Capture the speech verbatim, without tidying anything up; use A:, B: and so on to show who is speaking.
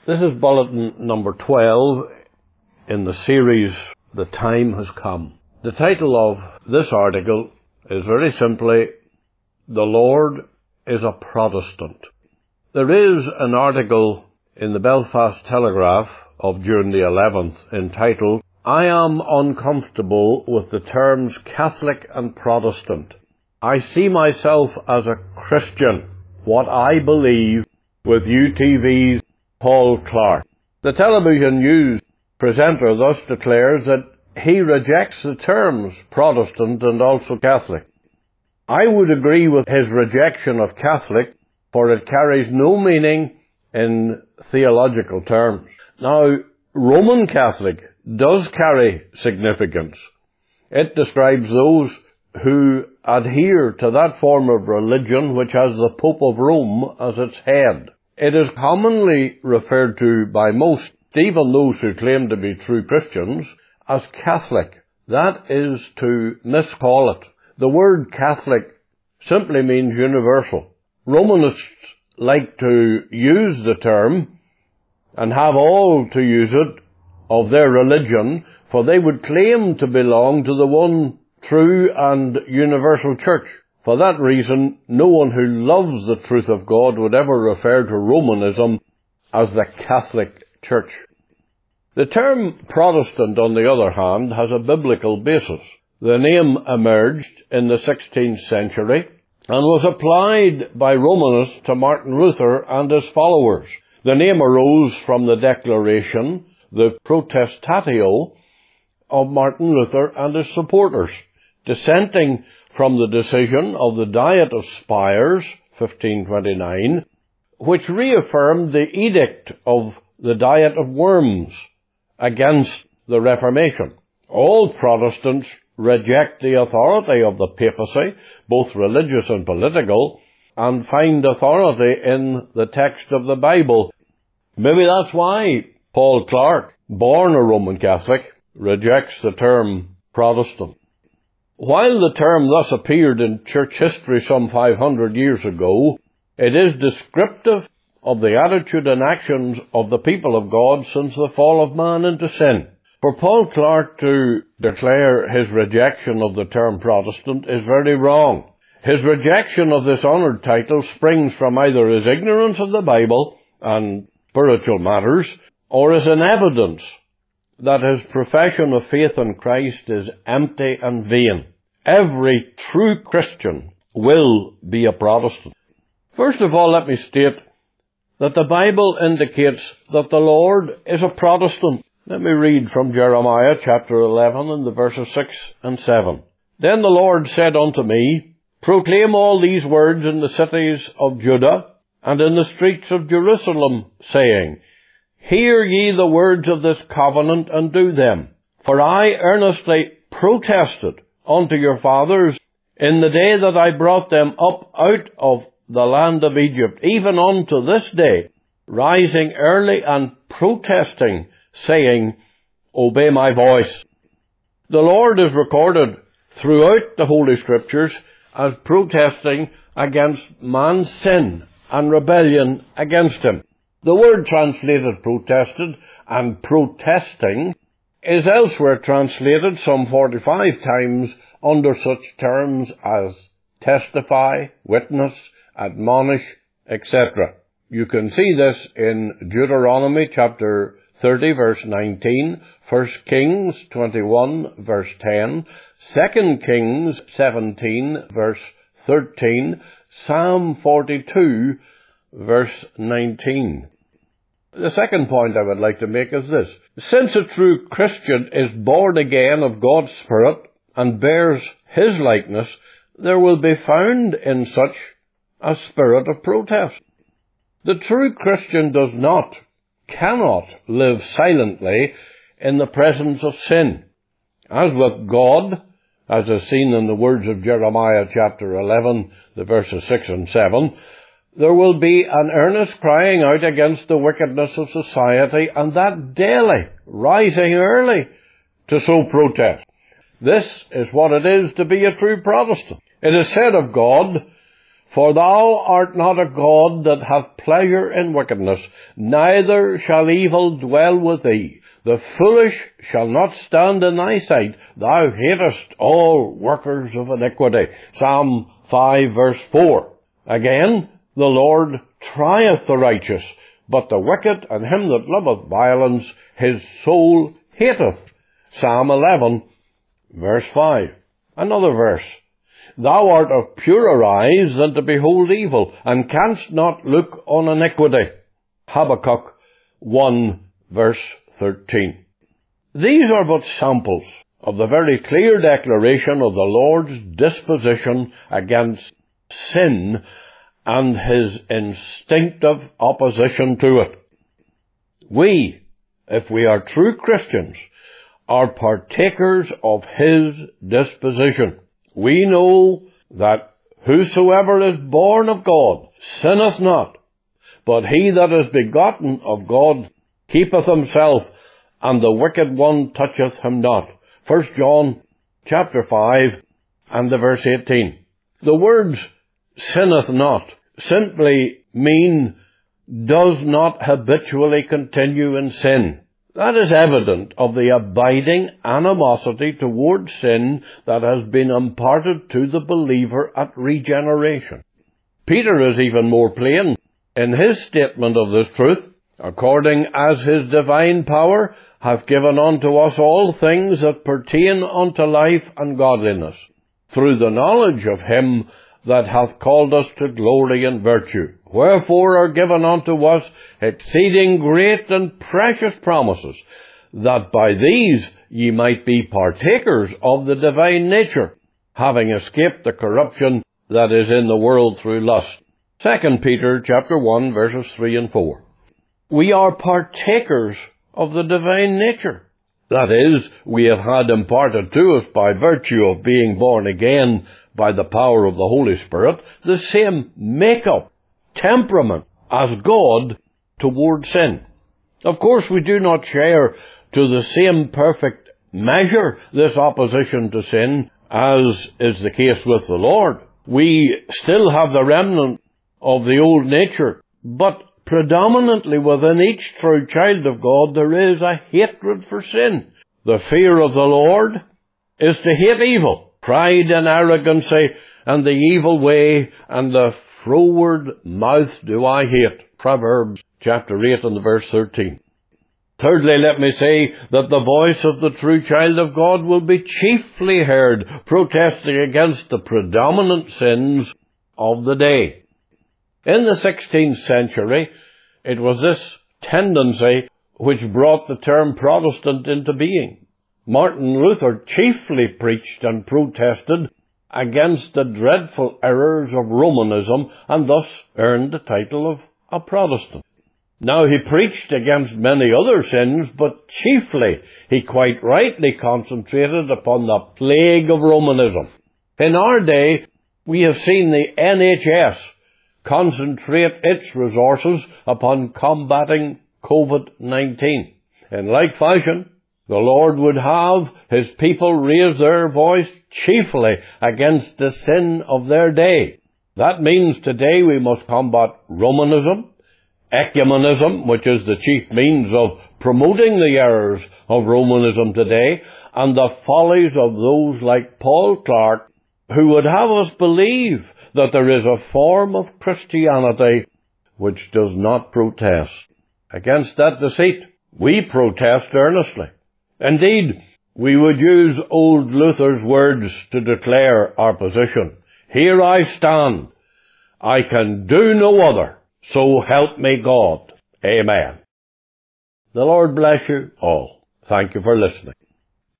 A: This is bulletin number twelve in the series, The Time Has Come. The title of this article is very simply, The Lord is a Protestant. There is an article in the Belfast Telegraph of June the eleventh entitled, I am uncomfortable with the terms Catholic and Protestant. I see myself as a Christian, what I believe, with U T V's Paul Clark. The television news presenter thus declares that he rejects the terms Protestant and also Catholic. I would agree with his rejection of Catholic, for it carries no meaning in theological terms. Now, Roman Catholic does carry significance. It describes those who adhere to that form of religion which has the Pope of Rome as its head. It is commonly referred to by most, even those who claim to be true Christians, as Catholic. That is to miscall it. The word Catholic simply means universal. Romanists like to use the term and have all to use it of their religion, for they would claim to belong to the one true and universal church. For that reason, no one who loves the truth of God would ever refer to Romanism as the Catholic Church. The term Protestant, on the other hand, has a biblical basis. The name emerged in the sixteenth century and was applied by Romanists to Martin Luther and his followers. The name arose from the declaration, the Protestatio, of Martin Luther and his supporters, dissenting from the decision of the Diet of Spires, fifteen twenty-nine, which reaffirmed the edict of the Diet of Worms against the Reformation. All Protestants reject the authority of the papacy, both religious and political, and find authority in the text of the Bible. Maybe that's why Paul Clark, born a Roman Catholic, rejects the term Protestant. While the term thus appeared in church history some five hundred years ago, it is descriptive of the attitude and actions of the people of God since the fall of man into sin. For Paul Clark to declare his rejection of the term Protestant is very wrong. His rejection of this honoured title springs from either his ignorance of the Bible and spiritual matters, or is an evidence that his profession of faith in Christ is empty and vain. Every true Christian will be a Protestant. First of all, let me state that the Bible indicates that the Lord is a Protestant. Let me read from Jeremiah chapter eleven and the verses six and seven. Then the Lord said unto me, Proclaim all these words in the cities of Judah and in the streets of Jerusalem, saying, Hear ye the words of this covenant and do them. For I earnestly protested unto your fathers in the day that I brought them up out of the land of Egypt, even unto this day, rising early and protesting, saying, Obey my voice. The Lord is recorded throughout the Holy Scriptures as protesting against man's sin and rebellion against him. The word translated protested and protesting is elsewhere translated some forty-five times under such terms as testify, witness, admonish, et cetera. You can see this in Deuteronomy chapter thirty verse nineteen, First Kings twenty-one verse ten, Second Kings seventeen verse thirteen, Psalm forty-two verse nineteen. The second point I would like to make is this. Since a true Christian is born again of God's Spirit and bears His likeness, there will be found in such a spirit of protest. The true Christian does not, cannot live silently in the presence of sin. As with God, as is seen in the words of Jeremiah chapter eleven, the verses six and seven, there will be an earnest crying out against the wickedness of society, and that daily, rising early to so protest. This is what it is to be a true Protestant. It is said of God, For thou art not a God that hath pleasure in wickedness, neither shall evil dwell with thee. The foolish shall not stand in thy sight. Thou hatest all workers of iniquity. Psalm five verse four. Again, the Lord trieth the righteous, but the wicked and him that loveth violence his soul hateth. Psalm eleven verse five. Another verse. Thou art of purer eyes than to behold evil, and canst not look on iniquity. Habakkuk one verse thirteen. These are but samples of the very clear declaration of the Lord's disposition against sin and his instinctive opposition to it. We, if we are true Christians, are partakers of his disposition. We know that whosoever is born of God sinneth not, but he that is begotten of God keepeth himself, and the wicked one toucheth him not. First John chapter five and the verse eighteen. The words sinneth not simply mean does not habitually continue in sin. That is evident of the abiding animosity toward sin that has been imparted to the believer at regeneration. Peter is even more plain in his statement of this truth. According as his divine power hath given unto us all things that pertain unto life and godliness, through the knowledge of him that hath called us to glory and virtue. Wherefore are given unto us exceeding great and precious promises, that by these ye might be partakers of the divine nature, having escaped the corruption that is in the world through lust. Second Peter chapter one verses three and four. We are partakers of the divine nature. That is, we have had imparted to us by virtue of being born again by the power of the Holy Spirit the same make-up, temperament as God toward sin. Of course, we do not share to the same perfect measure this opposition to sin as is the case with the Lord. We still have the remnant of the old nature, but predominantly within each true child of God there is a hatred for sin. The fear of the Lord is to hate evil, pride and arrogancy, and the evil way, and the froward mouth do I hate. Proverbs chapter eight and verse thirteen. Thirdly, let me say that the voice of the true child of God will be chiefly heard protesting against the predominant sins of the day. In the sixteenth century, it was this tendency which brought the term Protestant into being. Martin Luther chiefly preached and protested against the dreadful errors of Romanism, and thus earned the title of a Protestant. Now, he preached against many other sins, but chiefly he quite rightly concentrated upon the plague of Romanism. In our day, we have seen the N H S concentrate its resources upon combating COVID nineteen. In like fashion, the Lord would have his people raise their voice chiefly against the sin of their day. That means today we must combat Romanism, ecumenism, which is the chief means of promoting the errors of Romanism today, and the follies of those like Paul Clark, who would have us believe that there is a form of Christianity which does not protest. Against that deceit, we protest earnestly. Indeed, we would use old Luther's words to declare our position. Here I stand. I can do no other. So help me God. Amen. The Lord bless you all. Thank you for listening.